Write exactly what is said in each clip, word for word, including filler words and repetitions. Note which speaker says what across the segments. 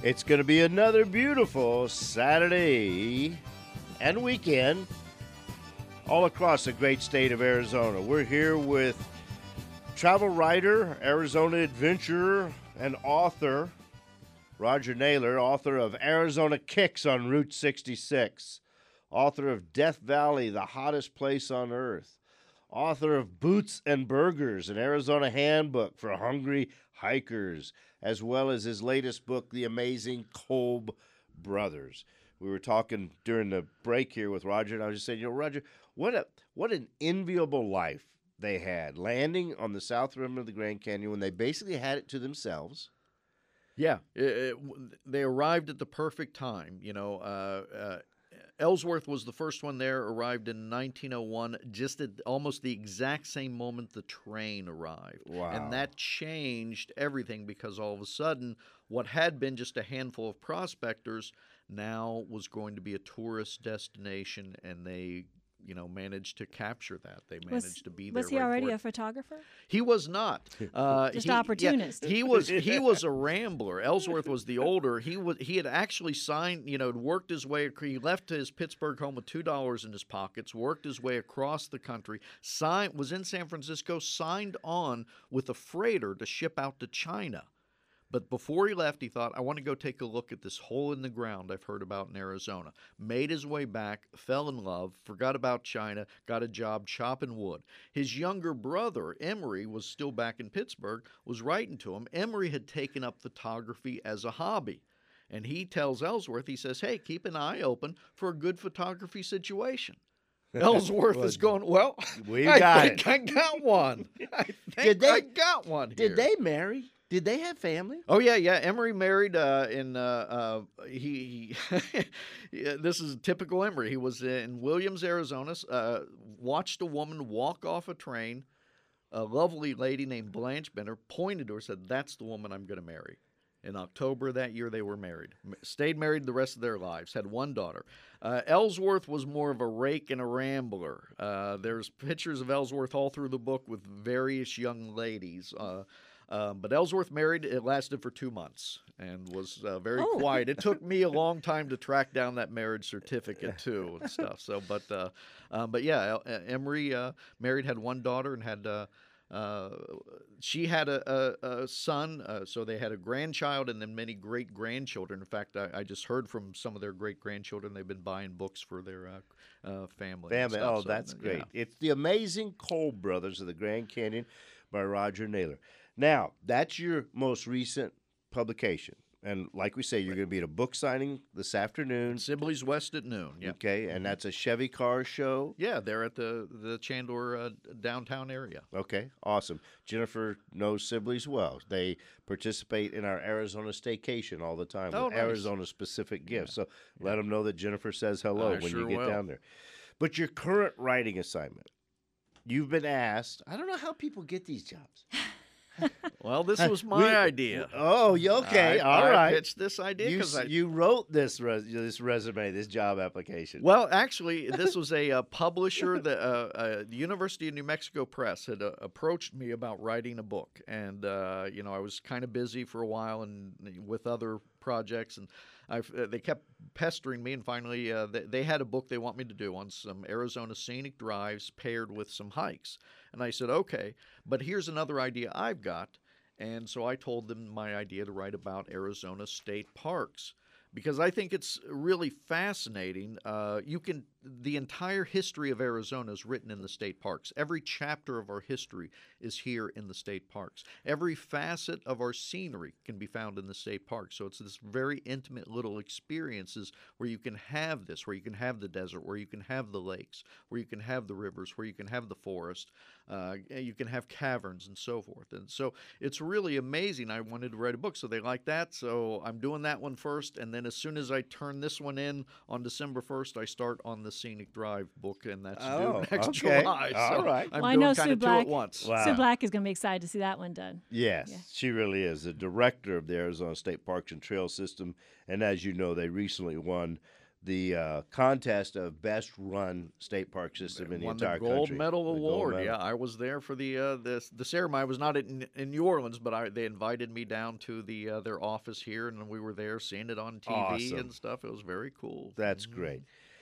Speaker 1: It's going to be another beautiful Saturday and weekend all across the great state of Arizona. We're here with travel writer, Arizona adventurer, and author, Roger Naylor, author of Arizona Kicks on Route sixty-six, author of Death Valley, the hottest place on earth, author of Boots and Burgers, an Arizona handbook for hungry hikers, as well as his latest book, The Amazing Kolb Brothers. We were talking during the break here with Roger, and I was just saying, you know, Roger, what a what an enviable life they had, landing on the south rim of the Grand Canyon when they basically had it to themselves.
Speaker 2: Yeah, it, it, they arrived at the perfect time. You know, uh, uh, Ellsworth was the first one there, arrived in nineteen oh one, just at almost the exact same moment the train arrived.
Speaker 1: Wow.
Speaker 2: And that changed everything because all of a sudden, what had been just a handful of prospectors now was going to be a tourist destination, and they you know, managed to capture that. They managed
Speaker 3: was,
Speaker 2: to be there.
Speaker 3: Was he
Speaker 2: right
Speaker 3: already
Speaker 2: for
Speaker 3: a
Speaker 2: it.
Speaker 3: photographer?
Speaker 2: He was not. Uh,
Speaker 3: Just
Speaker 2: he,
Speaker 3: opportunist.
Speaker 2: Yeah, he was. He was a rambler. Ellsworth was the older. He was. He had actually signed. You know, worked his way. He left his Pittsburgh home with two dollars in his pockets. Worked his way across the country. Signed. Was in San Francisco. Signed on with a freighter to ship out to China. But before he left, he thought, I want to go take a look at this hole in the ground I've heard about in Arizona. Made his way back, fell in love, forgot about China, got a job chopping wood. His younger brother, Emery, was still back in Pittsburgh, was writing to him. Emery had taken up photography as a hobby. And he tells Ellsworth, he says, hey, keep an eye open for a good photography situation. Ellsworth
Speaker 1: well,
Speaker 2: is going, well,
Speaker 1: we
Speaker 2: I
Speaker 1: got
Speaker 2: think
Speaker 1: it.
Speaker 2: I got one. I think
Speaker 1: Did they,
Speaker 2: I got one here.
Speaker 1: Did they marry? Did they have family?
Speaker 2: Oh yeah, yeah. Emery married uh, in uh, uh, he. he yeah, this is typical Emery. He was in Williams, Arizona. Uh, watched a woman walk off a train. A lovely lady named Blanche Benner pointed to her, said, "That's the woman I'm going to marry." In October that year, they were married. Stayed married the rest of their lives. Had one daughter. Uh, Ellsworth was more of a rake and a rambler. Uh, there's pictures of Ellsworth all through the book with various young ladies. Uh, Um, but Ellsworth married. It lasted for two months and was uh, very
Speaker 3: Oh.
Speaker 2: quiet. It took me a long time to track down that marriage certificate too and stuff. So, but uh, um, but yeah, El- Emery uh, married, had one daughter, and had uh, uh, she had a, a, a son. Uh, so they had a grandchild and then many great grandchildren. In fact, I, I just heard from some of their great grandchildren. They've been buying books for their uh, uh, family. and
Speaker 1: Family.
Speaker 2: stuff.
Speaker 1: Oh,
Speaker 2: So,
Speaker 1: that's
Speaker 2: yeah.
Speaker 1: great. It's The Amazing Kolb Brothers of the Grand Canyon by Roger Naylor. Now, that's your most recent publication. And like we say, you're going to be at a book signing this afternoon.
Speaker 2: Sibley's West at noon. Yeah.
Speaker 1: Okay, and that's a Chevy car show.
Speaker 2: Yeah, they're at the the Chandler uh, downtown area.
Speaker 1: Okay, awesome. Jennifer knows Sibley's well. They participate in our Arizona staycation all the time
Speaker 2: Oh,
Speaker 1: with
Speaker 2: nice.
Speaker 1: Arizona-specific gifts. So let them know that Jennifer says hello
Speaker 2: I
Speaker 1: when
Speaker 2: sure
Speaker 1: you get
Speaker 2: will.
Speaker 1: down there. But your current writing assignment, you've been asked, I don't know how people get these jobs.
Speaker 2: Well, this was my
Speaker 1: We-
Speaker 2: idea.
Speaker 1: Oh, you okay,
Speaker 2: I,
Speaker 1: all
Speaker 2: I
Speaker 1: right.
Speaker 2: pitched this idea
Speaker 1: You,
Speaker 2: because
Speaker 1: s-
Speaker 2: I.
Speaker 1: you wrote this res- this resume, this job application.
Speaker 2: Well, actually, this was a uh, publisher. that uh, uh, the University of New Mexico Press had uh, approached me about writing a book, and uh, you know I was kind of busy for a while and with other projects, and I uh, they kept pestering me, and finally uh, they, they had a book they want me to do on some Arizona scenic drives paired with some hikes, and I said okay, but here's another idea I've got. And so I told them my idea to write about Arizona state parks because I think it's really fascinating. Uh, you can the entire history of Arizona is written in the state parks. Every chapter of our history is here in the state parks. Every facet of our scenery can be found in the state parks. So it's this very intimate little experiences where you can have this, where you can have the desert, where you can have the lakes, where you can have the rivers, where you can have the forest, uh, you can have caverns and so forth. And so it's really amazing. I wanted to write a book, so they like that. So I'm doing that one first, and then as soon as I turn this one in on December first, I start on the Scenic Drive book, and that's
Speaker 1: Oh,
Speaker 2: due next
Speaker 1: okay.
Speaker 2: July.
Speaker 1: All
Speaker 2: so
Speaker 1: right.
Speaker 2: I'm
Speaker 3: Well, I
Speaker 2: doing
Speaker 3: know
Speaker 2: kind
Speaker 3: Sue
Speaker 2: of two
Speaker 3: Black.
Speaker 2: at once.
Speaker 1: Wow.
Speaker 3: Sue Black is going to be excited to see that one done.
Speaker 1: Yes,
Speaker 3: Yeah.
Speaker 1: she really is the director of the Arizona State Parks and Trail System. And as you know, they recently won the uh, contest of best run state park system in the
Speaker 2: Won
Speaker 1: entire
Speaker 2: the gold
Speaker 1: country.
Speaker 2: medal
Speaker 1: The gold
Speaker 2: award.
Speaker 1: medal.
Speaker 2: Yeah, I was there for the uh, the the ceremony. I was not in, in New Orleans, but I, they invited me down to the uh, their office here, and we were there seeing it on T V
Speaker 1: Awesome.
Speaker 2: and stuff. It was very cool.
Speaker 1: That's
Speaker 2: Mhm.
Speaker 1: great.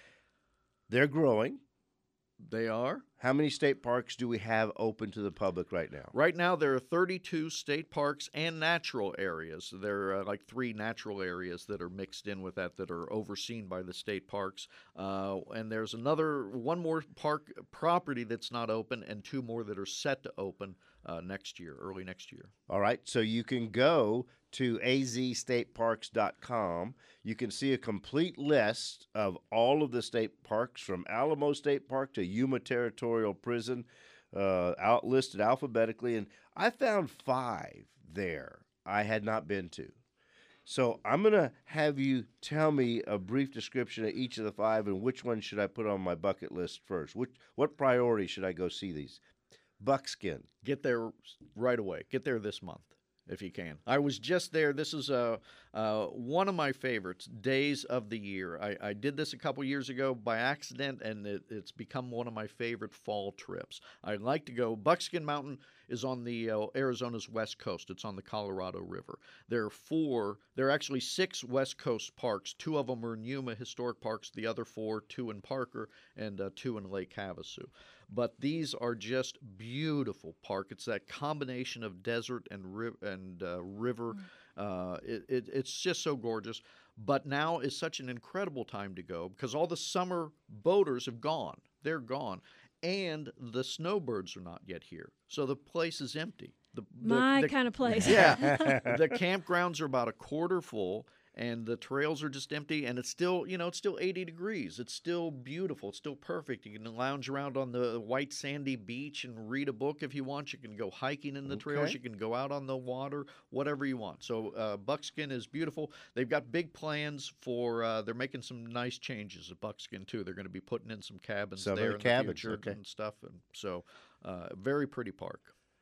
Speaker 1: They're growing.
Speaker 2: They are.
Speaker 1: How many state parks do we have open to the public right now?
Speaker 2: Right now, there are thirty-two state parks and natural areas. There are uh, like three natural areas that are mixed in with that that are overseen by the state parks. Uh, and there's another one more park property that's not open, and two more that are set to open uh, next year, early next year.
Speaker 1: All right, so you can go to a z state parks dot com. You can see a complete list of all of the state parks from Alamo State Park to Yuma Territorial Prison, uh, out listed alphabetically. And I found five there I had not been to. So I'm going to have you tell me a brief description of each of the five and which one should I put on my bucket list first. Which, what priority should I go see these? Buckskin.
Speaker 2: Get there right away. Get there this month if you can. I was just there. This is uh, uh, one of my favorites, days of the year. I, I did this a couple years ago by accident, and it, it's become one of my favorite fall trips. I like to go. Buckskin Mountain is on the uh, Arizona's west coast. It's on the Colorado River. There are four, there are actually six west coast parks. Two of them are in Yuma Historic Parks, the other four, two in Parker, and uh, two in Lake Havasu. But these are just beautiful park. It's that combination of desert and ri- and uh, river. Uh, it, it, it's just so gorgeous. But now is such an incredible time to go because all the summer boaters have gone. They're gone. And the snowbirds are not yet here. So the place is empty. The, the,
Speaker 3: My
Speaker 2: the,
Speaker 3: kind of place.
Speaker 2: Yeah. The campgrounds are about a quarter full. And the trails are just empty, and it's still, you know, it's still eighty degrees. It's still beautiful. It's still perfect. You can lounge around on the white sandy beach and read a book if you want. You can go hiking in the trails.
Speaker 1: Okay.
Speaker 2: You can go out on the water, whatever you want. So uh, Buckskin is beautiful. They've got big plans for, uh, they're making some nice changes at Buckskin, too. They're going to be putting in some cabins
Speaker 1: Some of
Speaker 2: there
Speaker 1: the
Speaker 2: in
Speaker 1: cabins,
Speaker 2: the future
Speaker 1: okay.
Speaker 2: and stuff. And so uh, very pretty park.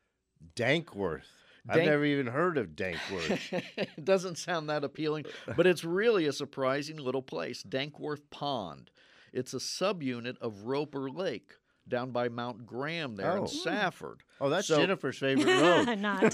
Speaker 1: Dankworth. I've
Speaker 2: Dank-
Speaker 1: never even heard of Dankworth.
Speaker 2: It doesn't sound that appealing, but it's really a surprising little place, Dankworth Pond. It's a subunit of Roper Lake down by Mount Graham there
Speaker 1: Oh.
Speaker 2: in Safford.
Speaker 1: Oh, that's
Speaker 2: So-
Speaker 1: Jennifer's favorite road.
Speaker 3: Not.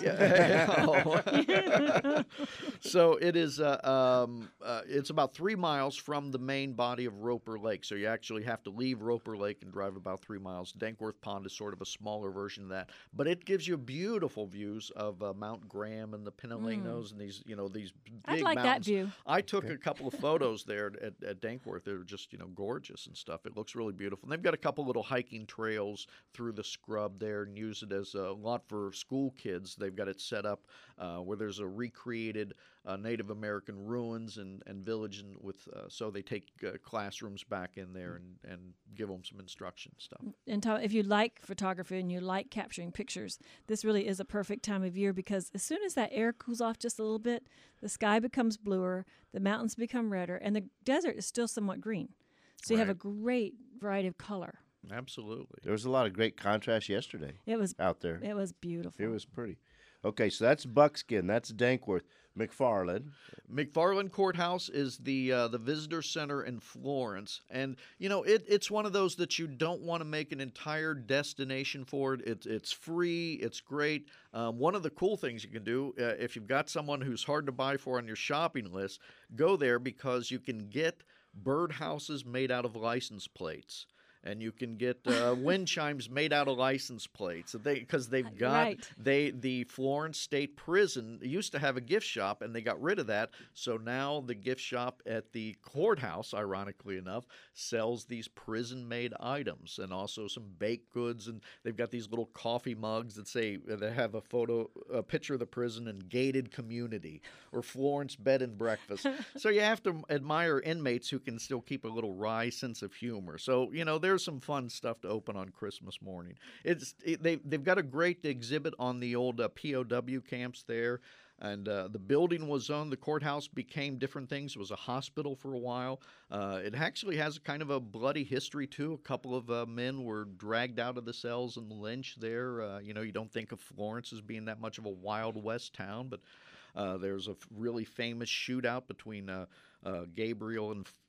Speaker 2: Oh. So it is. Uh, um, uh, it's about three miles from the main body of Roper Lake. So you actually have to leave Roper Lake and drive about three miles. Dankworth Pond is sort of a smaller version of that, but it gives you beautiful views of uh, Mount Graham and the Pinolinos and these, you know, these big
Speaker 3: I'd like that
Speaker 2: mountains.
Speaker 3: view.
Speaker 2: I took a couple of photos there at, at Dankworth. They're just, you know, gorgeous and stuff. It looks really beautiful. And they've got a couple little hiking trails through the scrub there and use it as a lot for school kids. They've got it set up uh, where there's a recreated uh, Native American ruins and, and village, and with uh, so they take uh, classrooms back in there and, and give them some instruction and stuff.
Speaker 3: And Tom, if you like photography and you like capturing pictures, this really is a perfect time of year because as soon as that air cools off just a little bit, the sky becomes bluer, the mountains become redder, and the desert is still somewhat green. So you have a
Speaker 2: Right.
Speaker 3: great variety of color.
Speaker 2: Absolutely.
Speaker 1: There was a lot of great contrast yesterday
Speaker 3: It was
Speaker 1: out there.
Speaker 3: it was beautiful.
Speaker 1: It was pretty. Okay, so that's Buckskin. That's Dankworth. McFarland.
Speaker 2: McFarland Courthouse is the uh, the visitor center in Florence, and you know it, it's one of those that you don't want to make an entire destination for it. It's it's free, it's great. Um, one of the cool things you can do uh, if you've got someone who's hard to buy for on your shopping list, go there because you can get birdhouses made out of license plates. And you can get uh, wind chimes made out of license plates. They because they've got
Speaker 3: Right.
Speaker 2: they the Florence State Prison used to have a gift shop, and they got rid of that. So now the gift shop at the courthouse, ironically enough, sells these prison-made items and also some baked goods. And they've got these little coffee mugs that say that have a photo, a picture of the prison and gated community or Florence bed and breakfast. So you have to admire inmates who can still keep a little wry sense of humor. So you know there's some fun stuff to open on Christmas morning. It's it, they they've got a great exhibit on the old uh, P O W camps there, and uh, the building was on the courthouse became different things. It was a hospital for a while. Uh, it actually has kind of a bloody history too. A couple of uh, men were dragged out of the cells and lynched there. Uh, you know, you don't think of Florence as being that much of a Wild West town, but uh, there's a f- really famous shootout between uh, uh, Gabriel and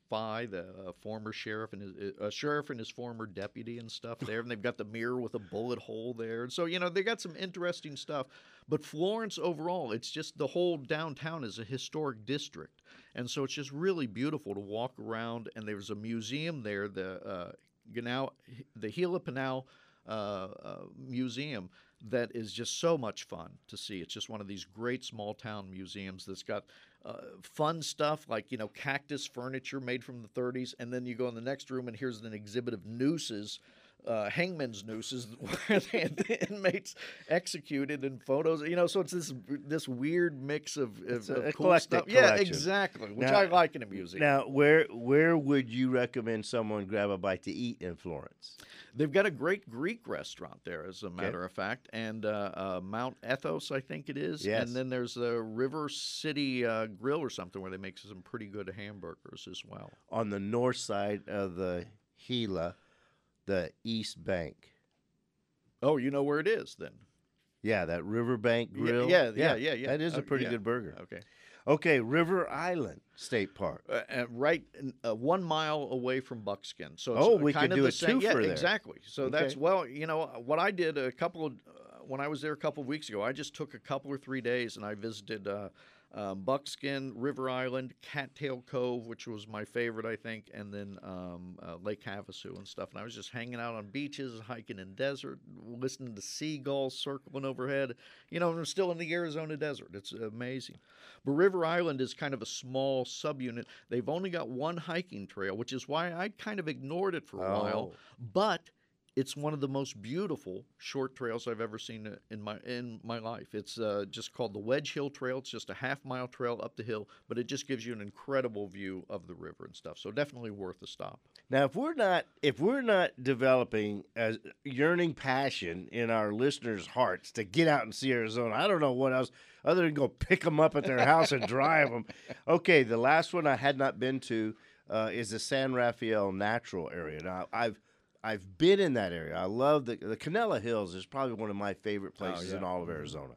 Speaker 2: Fye, the uh, former sheriff, and his uh, sheriff and his former deputy and stuff there. And they've got the mirror with a bullet hole there. And so, you know, they got some interesting stuff. But Florence overall, it's just the whole downtown is a historic district. And so it's just really beautiful to walk around. And there's a museum there, the uh, Ganao, the Gila Pinal uh, uh, Museum, that is just so much fun to see. It's just one of these great small town museums that's got uh, fun stuff like, you know, cactus furniture made from the thirties. And then you go in the next room and here's an exhibit of nooses, uh, hangman's nooses, where they had the inmates executed in photos. You know, so it's this this weird mix of, of,
Speaker 1: a
Speaker 2: of cool
Speaker 1: eclectic
Speaker 2: stuff. Yeah,
Speaker 1: collection.
Speaker 2: exactly, which
Speaker 1: Now-
Speaker 2: I like in a museum.
Speaker 1: Now, where where would you recommend someone grab a bite to eat in Florence?
Speaker 2: They've got a great Greek restaurant there, as a matter of fact, and uh, uh, Mount Ethos, I think it is.
Speaker 1: Yes.
Speaker 2: And then there's the River City uh, Grill or something where they make some pretty good hamburgers as well.
Speaker 1: On the north side of the Gila, the East Bank.
Speaker 2: Oh, you know where it is then?
Speaker 1: Yeah, that Riverbank
Speaker 2: Yeah,
Speaker 1: Grill.
Speaker 2: yeah, yeah, yeah, yeah.
Speaker 1: That is a
Speaker 2: Uh,
Speaker 1: pretty
Speaker 2: yeah.
Speaker 1: good burger.
Speaker 2: Okay.
Speaker 1: Okay, River Island State Park.
Speaker 2: Uh, uh, right in- uh, one mile away from Buckskin. So it's
Speaker 1: Oh,
Speaker 2: uh,
Speaker 1: we could
Speaker 2: kind of
Speaker 1: do
Speaker 2: the
Speaker 1: a
Speaker 2: same. Yeah,
Speaker 1: twofer there.
Speaker 2: exactly. So
Speaker 1: Okay.
Speaker 2: that's, well, you know, what I did a couple of, uh, when I was there a couple of weeks ago, I just took a couple or three days and I visited uh, um, Buckskin, River Island, Cattail Cove, which was my favorite, I think, and then um, uh, Lake Havasu and stuff. And I was just hanging out on beaches, hiking in desert, listening to seagulls circling overhead. You know, and I'm still in the Arizona desert. It's amazing. But River Island is kind of a small subunit. They've only got one hiking trail, which is why I kind of ignored it for a while.
Speaker 1: Oh.
Speaker 2: But it's one of the most beautiful short trails I've ever seen uh, in my in my life. It's uh, just called the Wedge Hill Trail. It's just a half mile trail up the hill, but it just gives you an incredible view of the river and stuff. So definitely worth a stop.
Speaker 1: Now, if we're not if we're not developing a yearning passion in our listeners' hearts to get out and see Arizona, I don't know what else other than go pick them up at their house and drive them. Okay, the last one I had not been to uh, is the San Rafael Natural Area. Now, I've I've been in that area. I love the the Canela Hills is probably one of my favorite places
Speaker 2: yeah.
Speaker 1: in all of Arizona.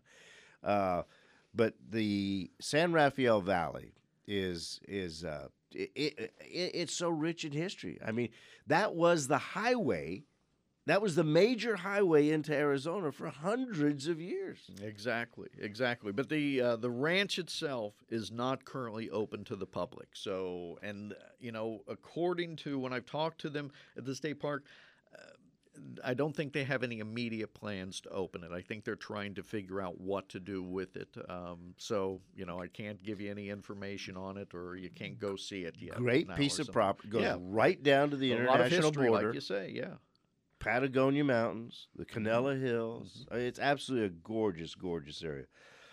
Speaker 1: Uh, but the San Rafael Valley is is uh, it, it, it, it's so rich in history. I mean, that was the highway, that was the major highway into Arizona for hundreds of years.
Speaker 2: Exactly, exactly. But the uh, the ranch itself is not currently open to the public. So, and uh, you know, according to when I've talked to them at the state park, uh, I don't think they have any immediate plans to open it. I think they're trying to figure out what to do with it. Um, so, you know, I can't give you any information on it, or you can't go see it yet.
Speaker 1: Great
Speaker 2: now
Speaker 1: piece
Speaker 2: or
Speaker 1: of
Speaker 2: something.
Speaker 1: property. Goes
Speaker 2: Yeah.
Speaker 1: right down to the
Speaker 2: A lot of
Speaker 1: international
Speaker 2: history,
Speaker 1: border.
Speaker 2: like you say. Yeah.
Speaker 1: Patagonia Mountains, the Canela Hills. Uh, It's absolutely a gorgeous, gorgeous area.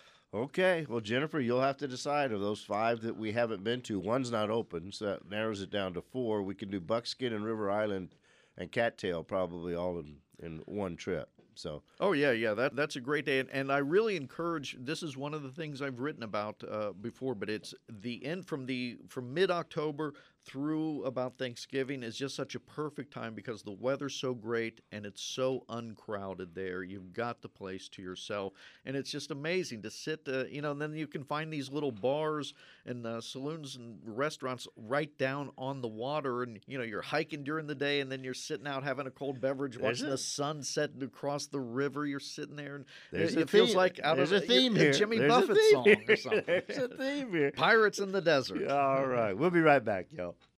Speaker 1: Okay, well, Jennifer, you'll have to decide of those five that we haven't been to. One's not open, so that narrows it down to four. We can do Buckskin and River Island and Cattail probably all in, in one trip. So
Speaker 2: Oh yeah, yeah. That that's a great day, and, and I really encourage. This is one of the things I've written about uh, before, but it's the end from the from mid October through about Thanksgiving is just such a perfect time because the weather's so great and it's so uncrowded there. You've got the place to yourself, and it's just amazing to sit. Uh, you know, and then you can find these little bars and uh, saloons and restaurants right down on the water, and you know you're hiking during the day, and then you're sitting out having a cold beverage,
Speaker 1: There's
Speaker 2: watching
Speaker 1: a-
Speaker 2: the sun set across the river. You're sitting there, and
Speaker 1: there's
Speaker 2: it,
Speaker 1: a
Speaker 2: it feels
Speaker 1: theme.
Speaker 2: like out
Speaker 1: there's
Speaker 2: of
Speaker 1: a theme
Speaker 2: a,
Speaker 1: here.
Speaker 2: Jimmy
Speaker 1: There's a
Speaker 2: Buffett
Speaker 1: theme
Speaker 2: song
Speaker 1: here.
Speaker 2: or something.
Speaker 1: There's a theme here.
Speaker 2: Pirates in the Desert.
Speaker 1: All right, we'll be right back, y'all.